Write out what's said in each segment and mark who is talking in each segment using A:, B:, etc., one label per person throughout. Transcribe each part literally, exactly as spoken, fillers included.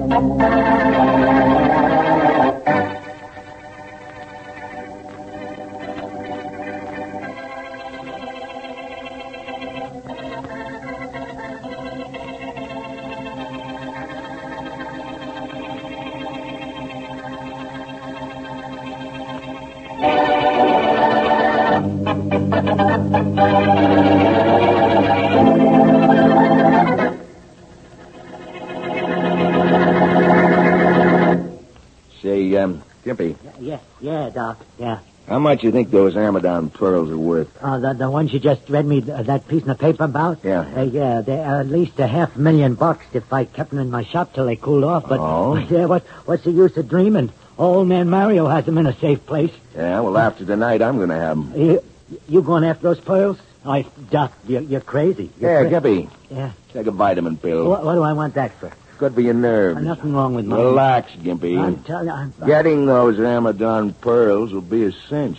A: Say, um, Gimpy.
B: Yeah, yeah, Doc, yeah.
A: How much you think those Amadon pearls are worth?
B: Oh, the, the ones you just read me uh, that piece in the paper about?
A: Yeah.
B: Uh, yeah, they're at least a half million bucks if I kept them in my shop till they cooled off. But,
A: Oh?
B: but yeah, what, what's the use of dreaming? Old man Mario has them in a safe place.
A: Yeah, well, after tonight, I'm going to have them.
B: You, you going after those pearls? Oh, Doc, you're, you're crazy. You're
A: Yeah,
B: cra-
A: Gimpy.
B: Yeah.
A: Take a vitamin pill.
B: What, what do I want that for?
A: Good for your nerves.
B: Uh, nothing wrong with mine.
A: Relax, Gimpy.
B: I'm telling you, I'm...
A: Getting those Amadon pearls will be a cinch.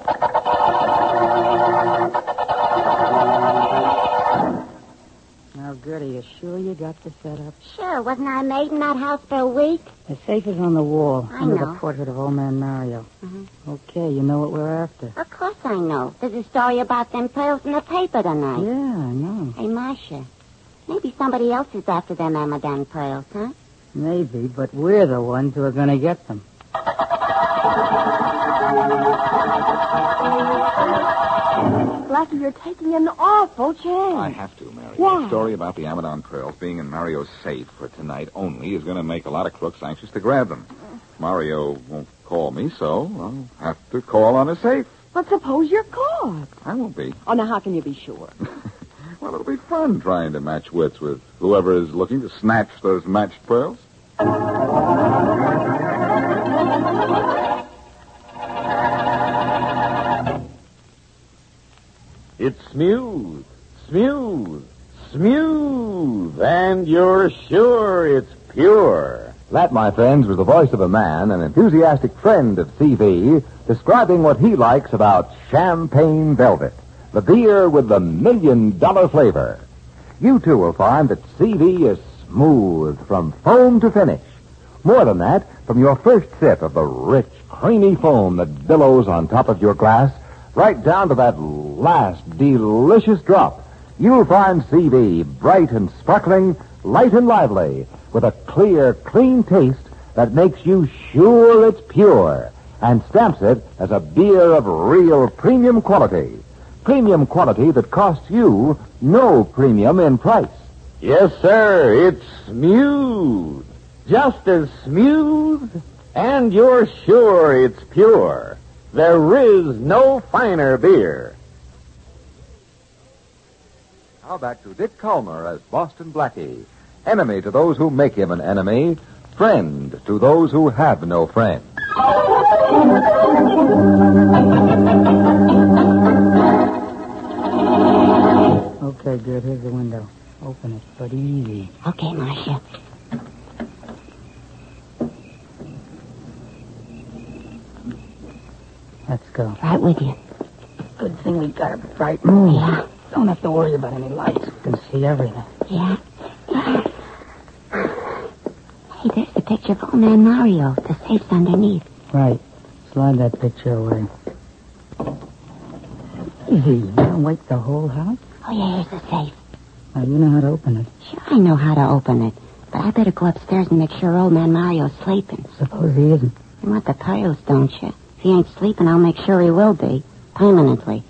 C: Now, Gertie, you sure you got the setup?
D: Sure, wasn't I made in that house for a week?
C: The safe is on the wall,
D: I
C: under
D: know.
C: the portrait of old man Mario.
D: Mhm.
C: Okay, you know what we're after.
D: Of course I know. There's a story about them pearls in the paper tonight.
C: Yeah, I know.
D: Hey, Marcia, maybe somebody else is after them Amadon pearls, huh?
C: Maybe, but we're the ones who are going to get them.
E: Blackie, you're taking an awful chance.
F: I have to, Mary.
E: Why?
F: The story about the Amadon pearls being in Mario's safe for tonight only is going to make a lot of crooks anxious to grab them. Mario won't call me, so I'll have to call on a safe.
E: But suppose you're caught.
F: I won't be.
E: Oh, now how can you be sure?
F: Well, it'll be fun trying to match wits with whoever is looking to snatch those matched pearls.
G: It's smooth, smooth, smooth, and you're sure it's pure.
H: That, my friends, was the voice of a man, an enthusiastic friend of C V, describing what he likes about Champagne Velvet, the beer with the million-dollar flavor. You, too, will find that C V is smooth from foam to finish. More than that, from your first sip of the rich, creamy foam that billows on top of your glass, right down to that last delicious drop, you'll find C V bright and sparkling, light and lively, with a clear, clean taste that makes you sure it's pure and stamps it as a beer of real premium quality. Premium quality that costs you no premium in price.
G: Yes, sir, it's smooth. Just as smooth, and you're sure it's pure. There is no finer beer.
H: Now back to Dick Calmer as Boston Blackie. Enemy to those who make him an enemy, friend to those who have no friend.
C: Okay, good. Here's the window. Open it, but easy.
D: Okay, Marcia.
C: Let's go.
D: Right with you.
C: Good thing we got a bright moon.
D: Yeah.
C: Don't have to worry about any lights. We can see everything.
D: Yeah. Yeah. Hey, there's the picture of old man Mario. The safe's underneath.
C: Right. Slide that picture away. Easy. You don't wake the whole house?
D: Oh, yeah, here's the safe.
C: Now, you know how to open it.
D: Sure, I know how to open it. But I better go upstairs and make sure old man Mario's sleeping.
C: Suppose he isn't.
D: You want the pearls, don't you? If he ain't sleeping, I'll make sure he will be. Permanently.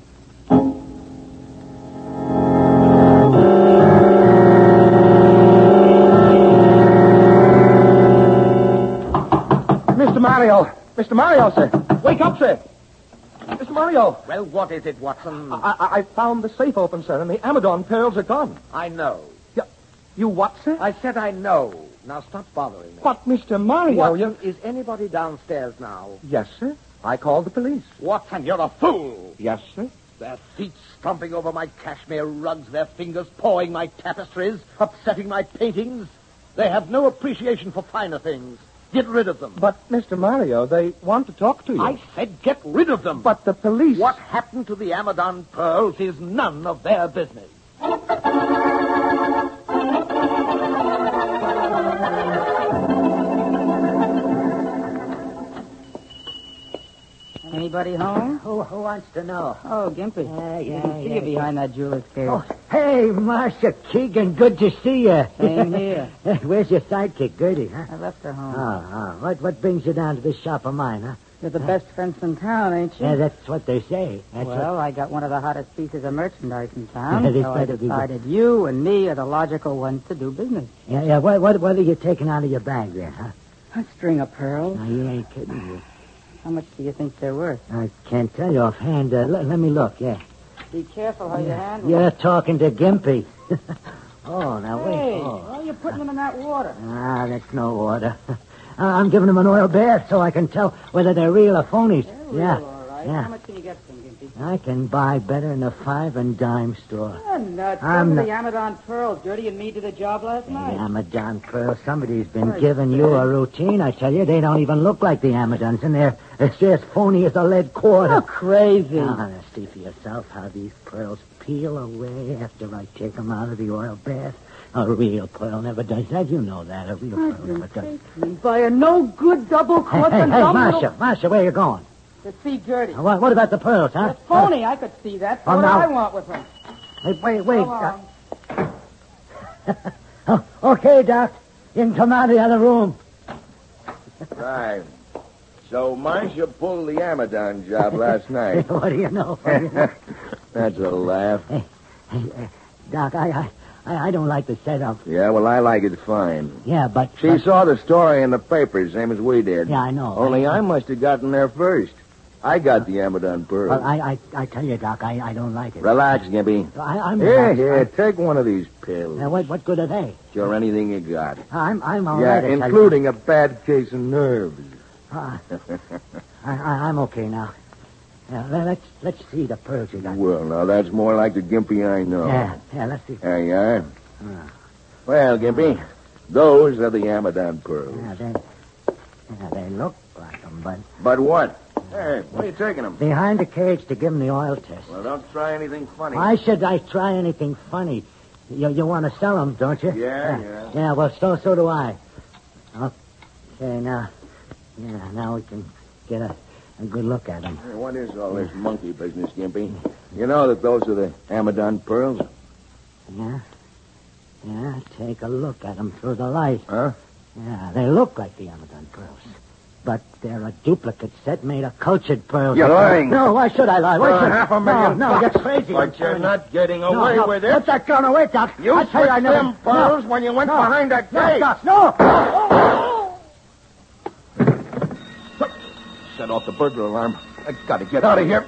A: Mister Mario! Mister Mario, sir! Wake up, sir! Mister Mario!
I: Well, what is it, Watson?
A: I, I, I found the safe open, sir, and the Amadon pearls are gone.
I: I know.
A: You, you what, sir?
I: I said I know. Now stop bothering me.
A: But, Mister Mario,
I: Watson,
A: you...
I: is anybody downstairs now?
A: Yes, sir. I called the police.
I: Watson, you're a fool.
A: Yes, sir.
I: Their feet stomping over my cashmere rugs, their fingers pawing my tapestries, upsetting my paintings. They have no appreciation for finer things. Get rid of them.
A: But, Mister Mario, they want to talk to you.
I: I said get rid of them.
A: But the police...
I: What happened to the Amadon pearls is none of their business.
C: Anybody home?
B: Who, who wants to know?
C: Oh, Gimpy.
B: Yeah, yeah,
C: Didn't see
B: yeah,
C: you behind that jeweler's case.
B: Oh, hey, Marcia Keegan, good to see you.
C: Same here.
B: Where's your sidekick, Gertie, huh?
C: I left her home.
B: Oh, oh. What, what brings you down to this shop of mine, huh?
C: You're the best fence in town, ain't you?
B: Yeah, that's what they say. That's
C: well,
B: what...
C: I got one of the hottest pieces of merchandise in town,
B: Yeah, this
C: so I
B: better be good.
C: decided you and me are the logical ones to do business.
B: Yeah, yeah. What, what, what are you taking out of your bag there, huh?
C: A string of pearls.
B: No, you ain't kidding me.
C: How much do you think they're worth?
B: I can't tell you offhand. Uh, let, let me look, yeah.
C: Be careful how you handle
B: You're
C: it.
B: talking to Gimpy. Oh, now wait.
C: Hey,
B: Oh.
C: why are you putting them in that water?
B: Ah, that's no water. I'm giving them an oil bath so I can tell whether they're real or phonies.
C: They're
B: yeah.
C: real, all right.
B: Yeah.
C: How much can you get for them, Gimpy?
B: I can buy better in a five and dime store.
C: You're nuts.
B: I'm
C: Those
B: not-
C: are the Amadon pearls. Gertie and me did the job last night.
B: The Amadon pearls. Somebody's been
C: Right,
B: giving you
C: sir.
B: a routine. I tell you, they don't even look like the Amadons, and they're it's as phony as a lead quarter.
C: You're crazy.
B: Now, now, see for yourself how these pearls peel away after I take them out of the oil bath. A real pearl never does that. You know that. A real pearl never does.
C: By a no-good
B: Hey,
C: double-crossing
B: hey, hey,
C: dumb
B: Marcia,
C: little-
B: Marcia, where you going?
C: To see Gertie.
B: What, what about the pearls, huh?
C: They're phony. I could see that. So
B: Oh,
C: what do
B: now-
C: I want with them?
B: Hey, wait, wait.
C: Come on.
B: Uh, oh, okay, Doc. You can come out of the other room.
J: Right. So Marcia pulled the Amadon job last night.
B: What do you know? What do you know?
J: That's a laugh.
B: Hey, hey, uh, Doc, I, I, I I don't like the setup.
J: Yeah, well, I like it fine.
B: Yeah, but...
J: She
B: but-
J: saw the story in the papers, same as we did.
B: Yeah, I know.
J: Only I must have gotten there first. I got the Amadon pearl.
B: Well, I, I, I tell you, Doc, I, I don't like it.
J: Relax, Gimpy.
B: I, I'm
J: Here,
B: relaxed.
J: here, take one of these pills.
B: Now, what, what good are they?
J: Sure, anything you got.
B: I'm, I'm all
J: yeah,
B: right, I tell you.
J: including a bad case of nerves.
B: Uh, I, I, I'm okay now. Yeah, let- let's let's see the pearls you got.
J: Well, now, that's more like the Gimpy I know.
B: Yeah, yeah, let's see.
J: There you are.
B: Ah.
J: Well, Gimpy, those are the Amadon pearls.
B: Yeah, they, yeah, they look like them, but
J: But what? Hey, where are you taking them?
B: behind the cage to give them the oil test.
J: Well, don't try anything funny.
B: Why should I try anything funny? You, you want to sell them, don't you?
J: Yeah, yeah.
B: Yeah, well, so so do I. Okay, now, yeah, now we can get a, a good look at them.
J: Hey, what is all this monkey business, Gimpy? You know that those are the Amadon pearls?
B: Yeah? Yeah, take a look at them through the light.
J: Huh?
B: Yeah, they look like the Amadon pearls. But they're a duplicate set made of cultured pearls.
J: You're lying.
B: No, why should I lie? Why
J: For
B: should...
J: half a million
B: No, no,
J: bucks.
B: you're crazy. I'm
J: But you're
B: telling
J: not getting
B: you.
J: away
B: no, no,
J: with it.
B: Put that gun away, Doc.
J: You
B: I tell you, I
J: switched
B: never...
J: them pearls
B: no.
J: when you went
B: no.
J: behind that
B: No,
J: gate.
B: Doc, no!
J: Set off the burglar alarm. I gotta get out of here.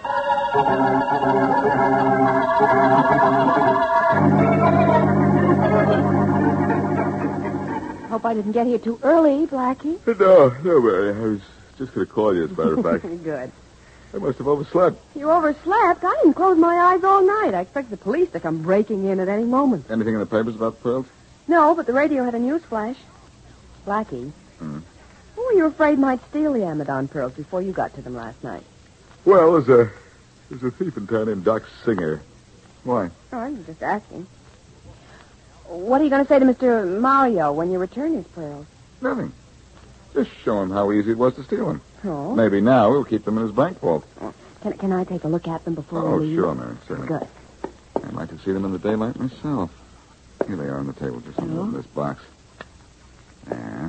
E: Hope I didn't get here too early, Blackie.
F: No, no, Mary. I was just going to call you, as a matter of fact.
E: Good.
F: I must have overslept.
E: You overslept. I didn't close my eyes all night. I expect the police to come breaking in at any moment.
F: Anything in the papers about the pearls?
E: No, but the radio had a news flash. Blackie.
F: Hmm.
E: Who were you afraid might steal the Amadon pearls before you got to them last night?
F: Well, there's a, there's a thief in town named Doc Singer. Why?
E: Oh, I'm just asking. What are you going to say to Mister Mario when you return his pearls?
F: Nothing. Just show him how easy it was to steal them.
E: Oh.
F: Maybe now he'll keep them in his bank vault.
E: Can, can I take a look at them before
F: Oh,
E: we leave?
F: sure, Mary, certainly.
E: Good.
F: I'd like to see them in the daylight myself. Here they are on the table, just in
E: Oh.
F: this box. Yeah.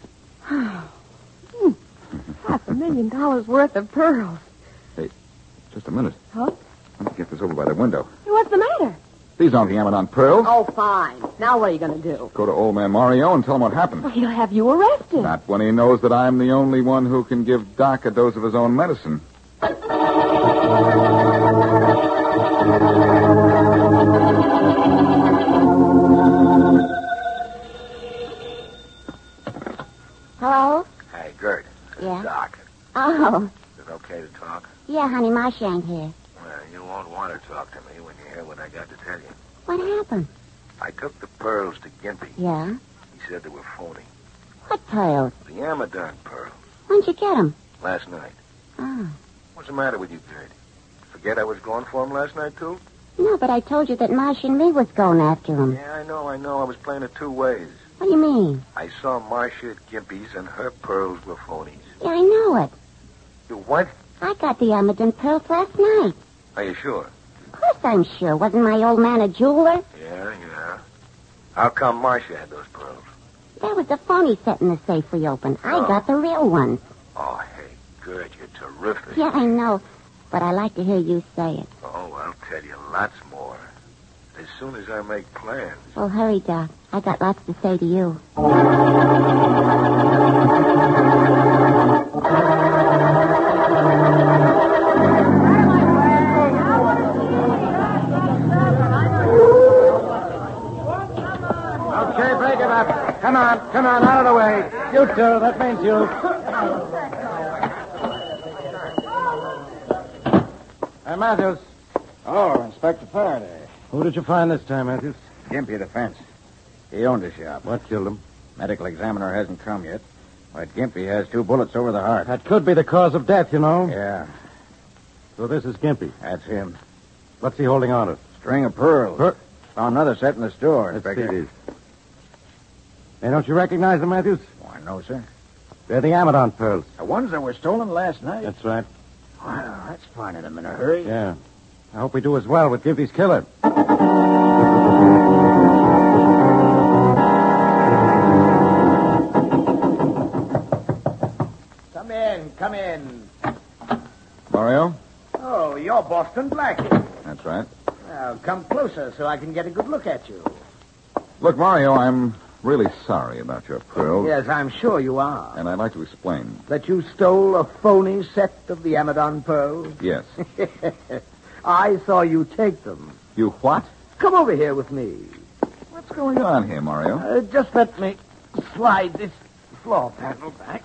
E: Hmm. Half a million dollars worth of pearls.
F: Just a minute.
E: Huh?
F: Let me get this over by the window.
E: Hey, what's the matter?
F: These aren't the Amadon pearls.
E: Oh, fine. Now what are you going to do?
F: Go to old man Mario and tell him what happened.
E: Well, he'll have you arrested.
F: Not when he knows that I'm the only one who can give Doc a dose of his own medicine.
D: Hello?
J: Hey, Gert.
D: Yeah?
J: Doc.
D: Oh.
J: Is it okay to talk?
D: Yeah, honey, Marcia ain't here.
J: Well, you won't want to talk to me when you hear what I got to tell you.
D: What happened?
J: I took the pearls to Gimpy.
D: Yeah?
J: He said they were phony.
D: What pearls?
J: The Amadon pearls.
D: When'd you get them?
J: Last night.
D: Oh.
J: What's the matter with you, Gert? Forget I was going for him last night, too?
D: No, but I told you that Marcia and me was going after them.
J: Yeah, I know, I know. I was playing it two ways.
D: What do you mean?
J: I saw Marcia at Gimpy's, and her pearls were phonies.
D: Yeah, I know it.
J: You what?
D: I got the Amadon pearls last night.
J: Are you sure?
D: Of course I'm sure. Wasn't my old man a jeweler?
J: Yeah, yeah. How come Marcia had those pearls?
D: There was a phony set in the safe we opened. I
J: Oh.
D: got the real ones.
J: Oh, hey, good. You're terrific.
D: Yeah, I know. But I like to hear you say it.
J: Oh, I'll tell you lots more. As soon as I make plans.
D: Well, hurry, Doc. I got lots to say to you.
A: Okay, break it up. Come on, come on, out of the way. You two, that means you. Hey, Matthews.
K: Oh, Inspector Faraday.
A: Who did you find this time, Matthews?
K: Gimpy of the fence. He owned the shop.
A: What killed him?
K: Medical examiner hasn't come yet. But Gimpy has two bullets over the heart.
A: That could be the cause of death, you know.
K: Yeah,
A: So this is Gimpy.
K: that's him.
A: What's he holding on to?
K: String of pearls.
A: Per-
K: Found another set in the store,
A: Let's see
K: Inspector.
A: these. Hey, don't you recognize them, Matthews?
K: Why, no, sir.
A: They're the Amadon pearls.
K: The ones that were stolen last night?
A: That's right.
K: Well, let's find them in a hurry.
A: Yeah. I hope we do as well with Gimpy's killer.
I: Come in, come in.
F: Mario?
I: Oh, you're Boston Blackie.
F: That's right.
I: Now, come closer so I can get a good look at you.
F: Look, Mario, I'm really sorry about your pearls.
I: Yes, I'm sure you are.
F: And I'd like to explain.
I: That you stole a phony set of the Amadon pearls?
F: Yes.
I: I saw you take them.
F: You what?
I: Come over here with me.
F: What's going on here, Mario?
I: Uh, just let me slide this floor panel back.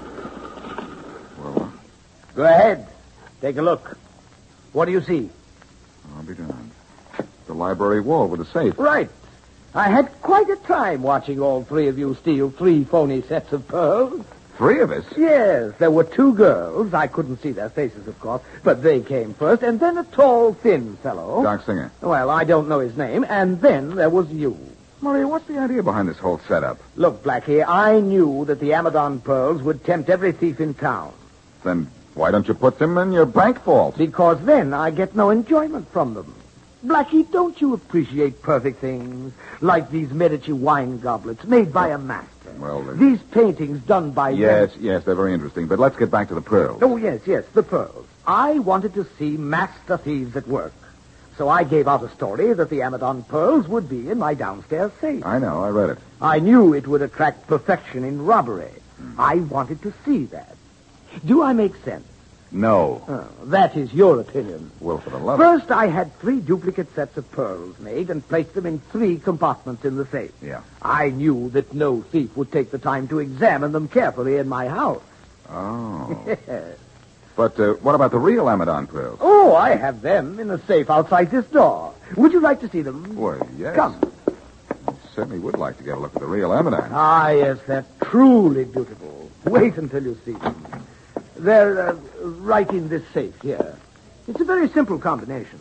F: Well,
I: Go ahead. Take a look. What do you see?
F: I'll be darned. The library wall with the safe.
I: Right. I had quite a time watching all three of you steal three phony sets of pearls.
F: Three of us?
I: Yes, there were two girls. I couldn't see their faces, of course, but they came first, and then a tall, thin fellow.
F: Doc Singer.
I: Well, I don't know his name, and then there was you.
F: Mario, what's the idea behind this whole setup?
I: Look, Blackie, I knew that the Amadon pearls would tempt every thief in town.
F: Then why don't you put them in your bank vault?
I: Because then I get no enjoyment from them. Blackie, don't you appreciate perfect things? Like these Medici wine goblets made by a master.
F: Well, uh,
I: These paintings done by...
F: yes, yes, they're very interesting. But let's get back to the pearls.
I: Oh, yes, yes, the pearls. I wanted to see master thieves at work. So I gave out a story that the Amadon pearls would be in my downstairs safe.
F: I know, I read it.
I: I knew it would attract perfection in robbery.
F: Mm.
I: I wanted to see that. Do I make sense?
F: No.
I: Oh, that is your opinion.
F: Well, for the love of...
I: First, I had three duplicate sets of pearls made and placed them in three compartments in the safe.
F: Yeah.
I: I knew that no thief would take the time to examine them carefully in my house.
F: Oh. But uh, what about the real Amadon pearls?
I: Oh, I have them in the safe outside this door. Would you like to see them?
F: Well, yes.
I: Come.
F: I certainly would like to get a look at the real Amadon.
I: Ah, yes, they're truly beautiful. Wait until you see them. They're uh, right in this safe here. It's a very simple combination.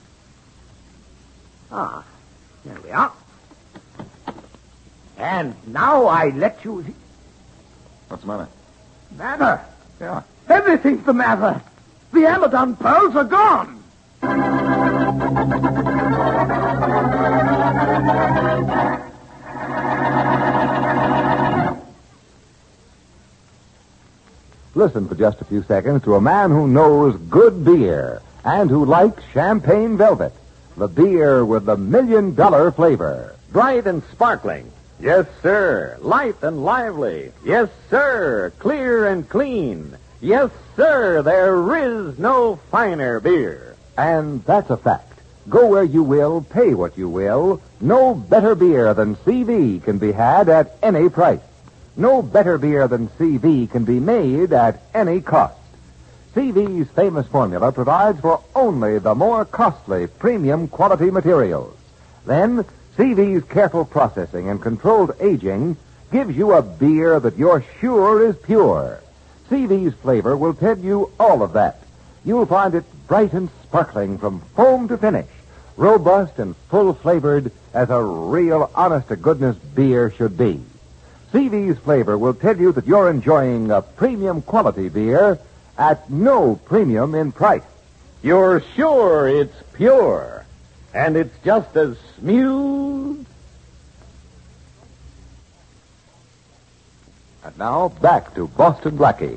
I: Ah, there we are. And now I let you...
F: What's the matter?
I: Matter?
F: Yeah.
I: Everything's the matter. The Amadon pearls are gone.
H: Listen for just a few seconds to a man who knows good beer and who likes champagne velvet, the beer with the million dollar flavor.
G: Bright and sparkling. Yes, sir. Light and lively. Yes, sir. Clear and clean. Yes, sir. There is no finer beer.
H: And that's a fact. Go where you will, pay what you will. No better beer than C V can be had at any price. No better beer than C V can be made at any cost. C V's famous formula provides for only the more costly premium quality materials. Then, C V's careful processing and controlled aging gives you a beer that you're sure is pure. C V's flavor will tell you all of that. You'll find it bright and sparkling from foam to finish, robust and full-flavored as a real honest-to-goodness beer should be. C V's flavor will tell you that you're enjoying a premium quality beer at no premium in price.
G: You're sure it's pure, and it's just as smooth.
H: And now, back to Boston Blackie.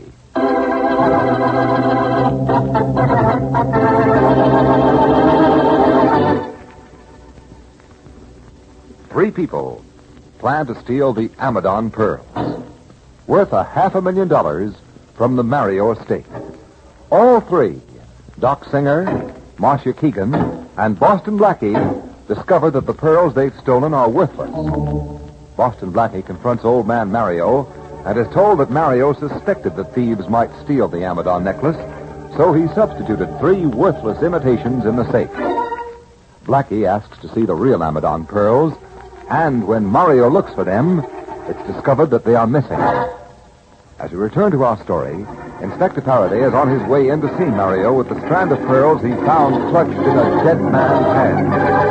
H: Three people plan to steal the Amadon pearls, worth a half a million dollars from the Mario estate. All three, Doc Singer, Marcia Keegan, and Boston Blackie, discover that the pearls they've stolen are worthless. Boston Blackie confronts old man Mario and is told that Mario suspected that thieves might steal the Amadon necklace, so he substituted three worthless imitations in the safe. Blackie asks to see the real Amadon pearls, and when Mario looks for them, it's discovered that they are missing. As we return to our story, Inspector Faraday is on his way in to see Mario with the strand of pearls he found clutched in a dead man's hand.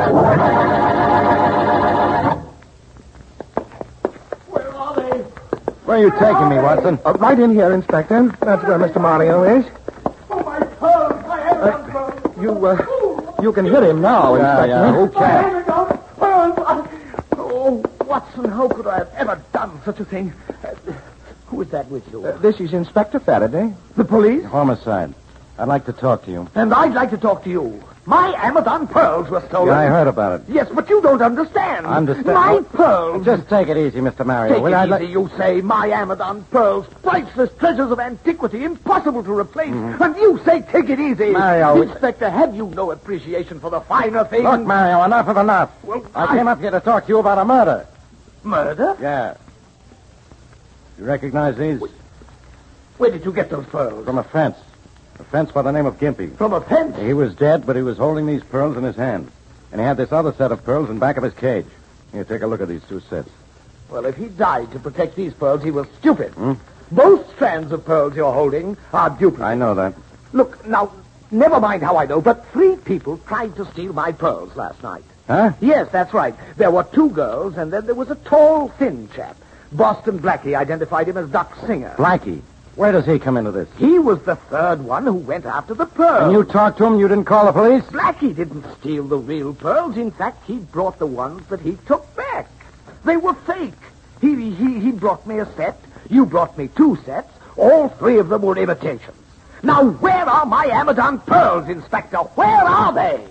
A: Where are they?
K: Where are you taking me, Watson?
A: Uh, right in here, Inspector. That's where Mister Mario is.
I: Oh, my pearls! My Amazon pearls!
A: Uh, you, uh, you can hit him now,
K: Yeah,
A: Inspector.
K: yeah, who
I: My
K: can?
I: Amazon pearls! I-
A: Oh, Watson, how could I have ever done such a thing? Uh, who is that with you? Uh, this is Inspector Faraday. The police?
K: Homicide. I'd like to talk to you.
A: And I'd like to talk to you. My Amadon pearls were stolen.
K: Yeah, I heard about it.
A: Yes, but you don't understand.
K: Understand?
A: My pearls.
K: Just take it easy, Mister Mario.
A: Take
K: Will
A: it
K: I
A: easy,
K: let-
A: you say. My Amadon pearls, priceless treasures of antiquity, impossible to replace.
K: Mm-hmm.
A: And you say, take it easy.
K: Mario,
A: Inspector, have you no appreciation for the finer things?
K: Look, Mario, enough of enough.
A: Well,
K: I
A: I-
K: came up here to talk to you about a murder.
A: Murder?
K: Yeah. You recognize these?
A: Where did you get those pearls?
K: From a fence. A fence by the name of Gimpy.
A: From a fence?
K: He was dead, but he was holding these pearls in his hand. And he had this other set of pearls in back of his cage. Here, take a look at these two sets.
A: Well, if he died to protect these pearls, he was stupid.
K: Hmm?
A: Both strands of pearls you're holding are duplicates.
K: I know that.
A: Look, now, never mind how I know, but three people tried to steal my pearls last night.
K: Huh?
A: Yes, that's right. There were two girls, and then there was a tall, thin chap. Boston Blackie identified him as Doc Singer.
K: Blackie. Where does he come into this?
A: He was the third one who went after the pearls.
K: And you talked to him? You didn't call the police?
A: Blackie didn't steal the real pearls. In fact, he brought the ones that he took back. They were fake. He, he, he brought me a set. You brought me two sets. All three of them were imitations. Now, where are my Amadon pearls, Inspector? Where are they?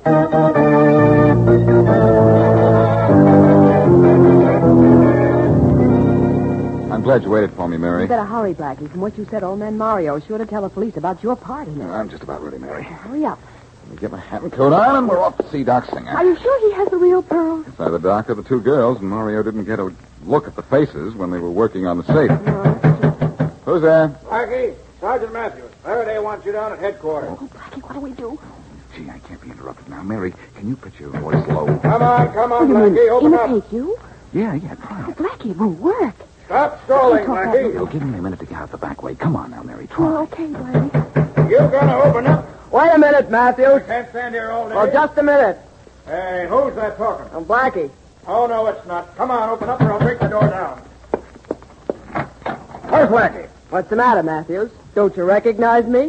F: I'm glad you waited for me, Mary.
E: You better hurry, Blackie. From what you said, old man Mario is sure to tell the police about your part in it.
F: I'm just about ready, Mary.
E: Hurry up.
F: Let me get my hat and coat on, and we're off to see Doc Singer.
E: Are you sure he has the real pearls?
F: It's either Doc or the two girls, and Mario didn't get a look at the faces when they were working on the safe. Who's there?
K: Blackie, Sergeant Matthews. Faraday wants you down at headquarters.
E: Oh, Blackie, what do we do?
F: Gee, I can't be interrupted now. Mary, can you put your voice low?
K: Come on, come on,
E: What do you mean,
K: Blackie. Open up.
E: imitate you?
F: Yeah, yeah, try
E: Oh,
F: it.
E: Blackie, it won't work.
K: Stop stalling,
E: Don't talk
K: Blackie.
F: It'll give me a minute to get out the back way. Come on now, Mary,
E: Oh,
F: try.
E: okay, Blackie.
K: You gonna open up?
A: Wait a minute, Matthews.
K: Can't stand here all day.
A: Oh, just a minute.
K: Hey, who's that talking?
A: I'm Blackie.
K: Oh, no, it's not. Come on, open up or I'll break the door down. Where's Blackie?
A: What's the matter, Matthews? Don't you recognize me?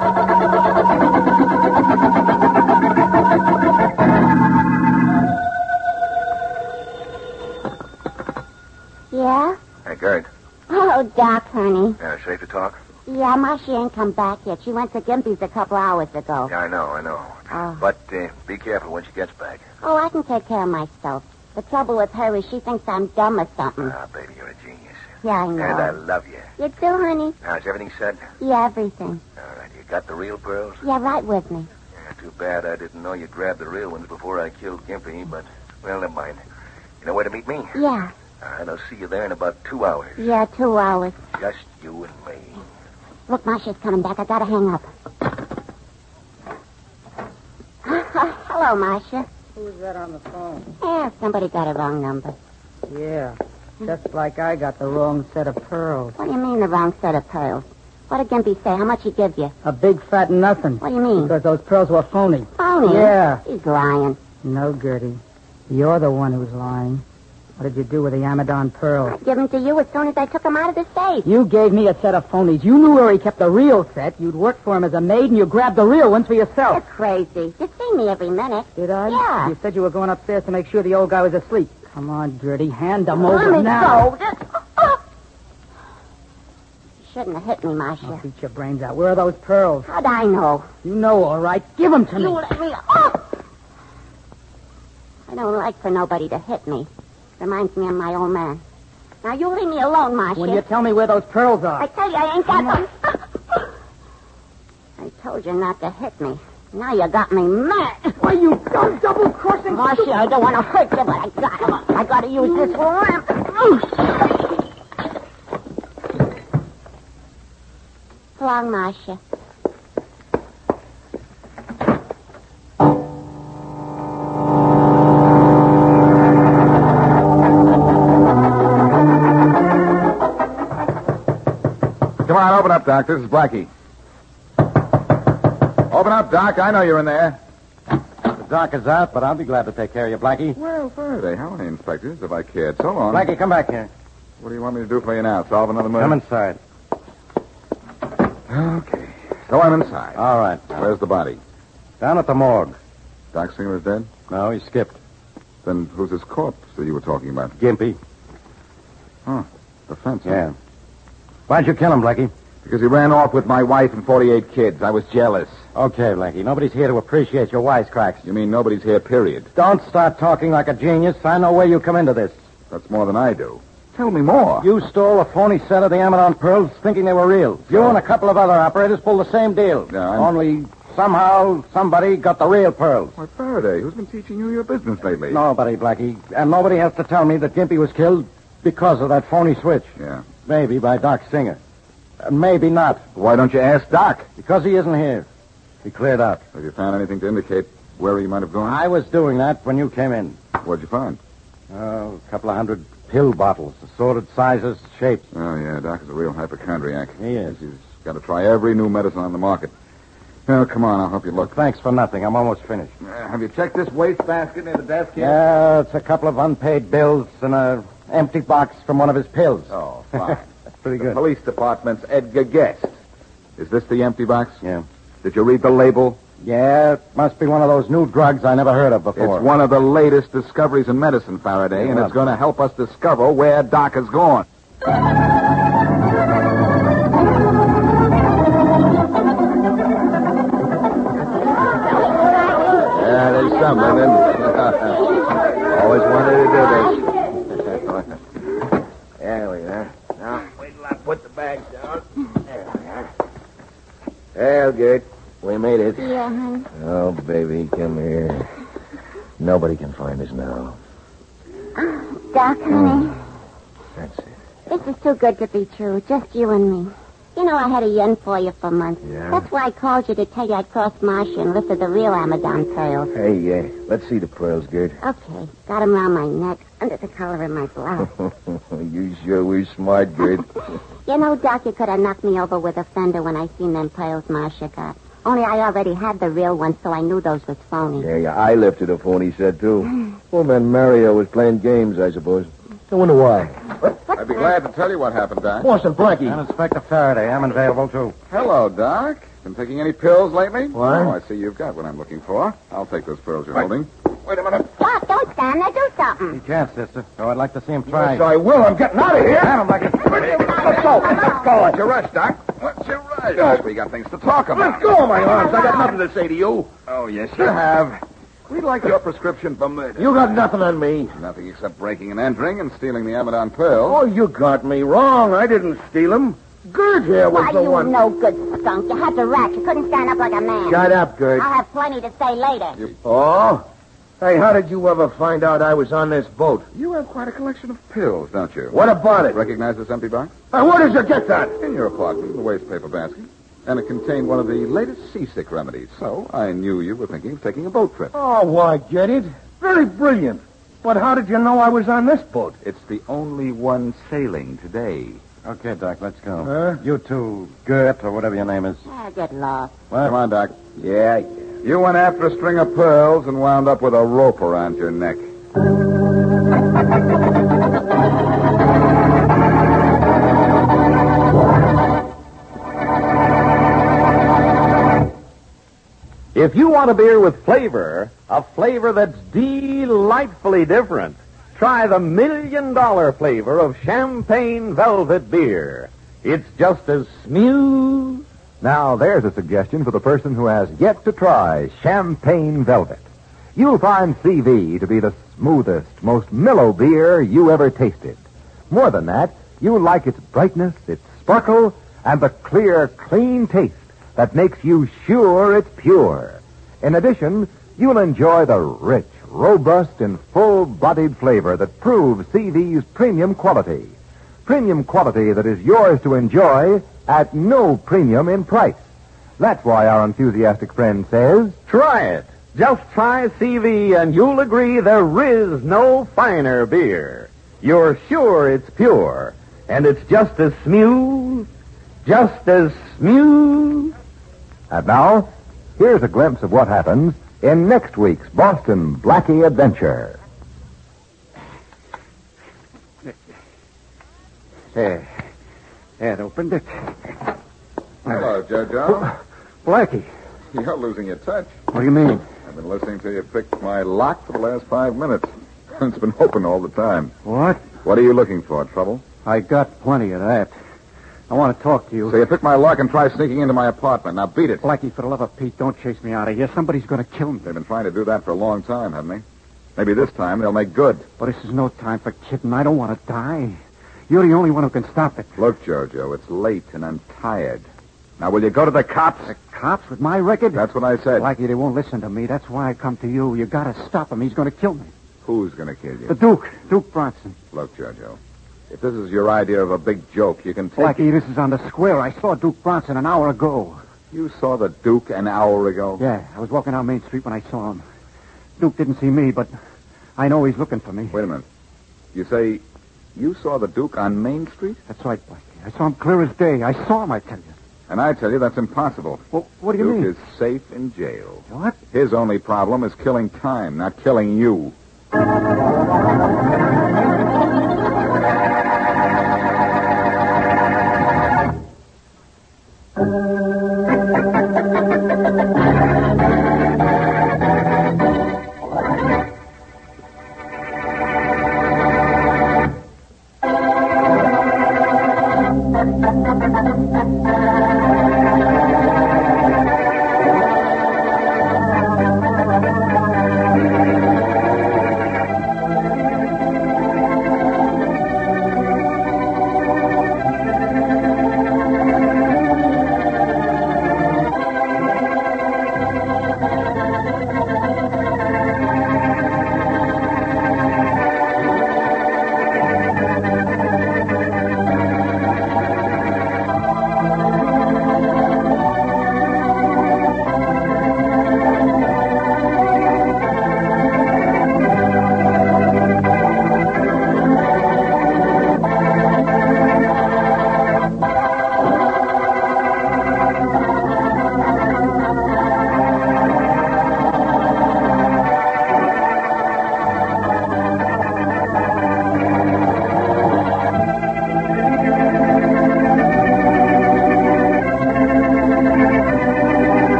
D: Yeah?
J: Hey, Gert.
D: Oh, Doc, honey.
J: Yeah, safe to talk?
D: Yeah, Marcia ain't come back yet. She went to Gimpy's a couple hours ago.
J: Yeah, I know, I know.
D: Oh.
J: But uh, be careful when she gets back.
D: Oh, I can take care of myself. The trouble with her is she thinks I'm dumb or something.
J: Ah, baby, you're a genius.
D: Yeah, I know.
J: And I love you.
D: You do, honey?
J: Now, is everything set?
D: Yeah, everything.
J: All right, you got the real pearls?
D: Yeah, right with me.
J: Yeah, too bad I didn't know you grabbed the real ones before I killed Gimpy, but, well, never mind. You know where to meet me?
D: Yeah.
J: All right, I'll see you there in about two hours.
D: Yeah, two hours.
J: Just you and me.
D: Look, Marcia's coming back. I gotta hang up. Hello, Marcia.
C: Who's that on the phone?
D: Yeah, somebody got a wrong number.
C: Yeah, just like I got the wrong set of pearls.
D: What do you mean the wrong set of pearls? What did Gimpy say? How much he give you?
C: A big fat nothing.
D: What do you mean?
C: Because those pearls were phony.
D: Phony?
C: Yeah.
D: He's lying.
C: No, Gertie. You're the one who's lying. What did you do with the Amadon pearls?
D: I give them to you as soon as I took them out of the safe.
C: You gave me a set of phonies. You knew where he kept the real set. You'd worked for him as a maid, and you grabbed the real ones for yourself.
D: You're crazy. You see me every minute.
C: Did I?
D: Yeah.
C: You said you were going upstairs to make sure the old guy was asleep. Come on, Gertie. Hand them over
D: Let me
C: now.
D: go. Just... Oh. You shouldn't have hit me, Marcia.
C: I'll beat your brains out. Where are those pearls?
D: How'd I know?
C: You know, all right. Give them to
D: You
C: me.
D: let me... Oh! I don't like for nobody to hit me. Reminds me of my old man. Now, you leave me alone, Marcia.
C: When you tell me where those pearls are.
D: I tell you, I ain't got them. I told you not to hit me. Now you got me mad.
C: Why, you dumb double-crossing...
D: Marcia, I don't want to hurt you, but I got to. I got to use this ramp. So long, Marcia.
F: Come on, open up, Doc. This is Blackie. Open up, Doc. I know you're in there.
K: The doc is out, but I'll be glad to take care of you, Blackie.
F: Well, Faraday, how are you, Inspector? As if I cared. So long.
K: Blackie, come back here.
F: What do you want me to do for you now? Solve another murder?
K: Come inside.
F: Okay. So I'm inside.
K: All right.
F: Where's the body?
K: Down at the morgue.
F: Doc Singer is dead?
K: No, he skipped.
F: Then who's this corpse that you were talking about?
K: Gimpy.
F: Oh, the fence. huh?
K: Yeah. Why'd you kill him, Blackie?
F: Because he ran off with my wife and forty-eight kids. I was jealous.
K: Okay, Blackie. Nobody's here to appreciate your wisecracks.
F: You mean nobody's here, period?
K: Don't start talking like a genius. I know where you come into this.
F: That's more than I do. Tell me more.
K: You stole a phony set of the Amadon pearls thinking they were real. You and a couple of other operators pulled the same deal.
F: Yeah, I'm-
K: Only somehow somebody got the real pearls.
F: Why, Faraday, who's been teaching you your business lately?
K: Nobody, Blackie. And nobody has to tell me that Gimpy was killed because of that phony switch.
F: Yeah.
K: Maybe by Doc Singer. And maybe not.
F: Why don't you ask Doc?
K: Because he isn't here. He cleared out.
F: Have you found anything to indicate where he might have gone?
K: I was doing that when you came in.
F: What'd you find?
K: Oh, a couple of hundred pill bottles, assorted sizes, shapes.
F: Oh, yeah, Doc is a real hypochondriac.
K: He is.
F: He's got to try every new medicine on the market. Well, come on, I'll help you look.
K: Thanks for nothing. I'm almost finished.
F: Uh, have you checked this wastebasket near the desk here?
K: Yeah, it's a couple of unpaid bills and a empty box from one of his pills.
F: Oh, fine.
K: That's pretty
F: The
K: good.
F: police department's Edgar Guest. Is this the empty box?
K: Yeah.
F: Did you read the label?
K: Yeah, it must be one of those new drugs I never heard of before.
F: It's one of the latest discoveries in medicine, Faraday,
K: Yeah,
F: and
K: well-
F: it's going to help us discover where Doc has gone. Yeah, there's something. Always wanted to do this.
J: There we are. Now, wait till I put the bags down. There we are. Well, good. We made it.
D: Yeah, honey.
J: Oh, baby, come here. Nobody can find us now.
D: Doc, honey,
J: That's it.
D: this is too good to be true. Just you and me. You know, I had a yen for you for months.
J: Yeah?
D: That's why I called you to tell you I'd crossed Marcia and lifted the real Amadon pearls.
J: Hey, uh, let's see the pearls, Gert.
D: Okay, got 'em around my neck, under the collar of my blouse.
J: You sure were smart, Gert.
D: You know, Doc, you could have knocked me over with a fender when I seen them pearls Marcia got. Only I already had the real ones, so I knew those was phony.
J: Yeah, yeah, I lifted a phony set, too. Well, man, Mario was playing games, I suppose. I wonder why.
F: I'd be glad to tell you what happened, Doc.
J: Boston Blackie.
K: And Inspector Faraday. I'm available, too.
F: Hello, Doc. Been taking any pills lately?
J: What?
F: Oh, I see you've got what I'm looking for. I'll take those pearls you're holding.
J: Wait a minute.
D: Doc, don't stand there. Do something.
K: He can't, sister. So I'd like to see him try.
J: Yes, I will. I'm getting out of here.
K: Have him, Blackie.
J: Let's go. Let's go.
F: What's your rush, Doc? What's your rush? We got things to talk about.
J: Let go of my arms. I got nothing to say to you.
F: Oh, yes, you have. We'd like your prescription for murder.
J: You got nothing on me.
F: Nothing except breaking and entering and stealing the Amadon pearls.
J: Oh, you got me wrong. I didn't steal them. Gert here was
D: Why,
J: the
D: you
J: one.
D: no good skunk. You had the rat. You couldn't stand up like a man.
J: Shut up, Gert.
D: I'll have plenty to say later.
J: Oh? Hey, how did you ever find out I was on this boat?
F: You have quite a collection of pills, don't you?
J: What about it?
F: Recognize this empty box?
J: Hey, where did you get that?
F: In your apartment, in the waste paper basket. And it contained one of the latest seasick remedies. So I knew you were thinking of taking a boat trip.
J: Oh, I get it. Very brilliant. But how did you know I was on this boat?
F: It's the only one sailing today.
K: Okay, Doc, let's go.
J: Huh?
K: You two, Gert, or whatever your name is.
D: Ah, good Lord.
F: Come on, Doc.
J: Yeah, yeah.
F: You went after a string of pearls and wound up with a rope around your neck.
G: you want a beer with flavor, a flavor that's delightfully different, try the million dollar flavor of Champagne Velvet beer. It's just as smooth.
H: Now, there's a suggestion for the person who has yet to try Champagne Velvet. You'll find C V to be the smoothest, most mellow beer you ever tasted. More than that, you'll like its brightness, its sparkle, and the clear, clean taste that makes you sure it's pure. In addition, you'll enjoy the rich, robust, and full-bodied flavor that proves C V's premium quality. Premium quality that is yours to enjoy at no premium in price. That's why our enthusiastic friend says,
G: try it. Just try C V and you'll agree there is no finer beer. You're sure it's pure, and it's just as smooth, just as smooth.
H: And now, here's a glimpse of what happens in next week's Boston Blackie Adventure.
K: There. That opened it.
F: Hello, Jojo.
K: Blackie.
F: You're losing your touch.
K: What do you mean?
F: I've been listening to you pick my lock for the last five minutes. It's been open all the time.
K: What?
F: What are you looking for, trouble?
K: I got plenty of that. I want to talk to you.
F: So you pick my lock and try sneaking into my apartment. Now beat it.
K: Blackie, for the love of Pete, don't chase me out of here. Somebody's going to kill me.
F: They've been trying to do that for a long time, haven't they? Maybe this time they'll make good.
K: But this is no time for kidding. I don't want to die. You're the only one who can stop it.
F: Look, Jojo, it's late and I'm tired. Now, will you go to the cops?
K: The cops with my record?
F: That's what I said.
K: Blackie, they won't listen to me. That's why I come to you. You got to stop him. He's going to kill me.
F: Who's going to kill you?
K: The Duke. Duke Bronson.
F: Look, Jojo, if this is your idea of a big joke, you can take
K: Blackie,
F: it.
K: this is on the square. I saw Duke Bronson an hour ago.
F: You saw the Duke an hour ago?
K: Yeah, I was walking down Main Street when I saw him. Duke didn't see me, but I know he's looking for me.
F: Wait a minute. You say you saw the Duke on Main Street?
K: That's right, Blackie. I saw him clear as day. I saw him, I tell you.
F: And I tell you, that's impossible.
K: Well, what do you
F: Duke
K: mean?
F: Duke is safe in jail.
K: What?
F: His only problem is killing time, not killing you.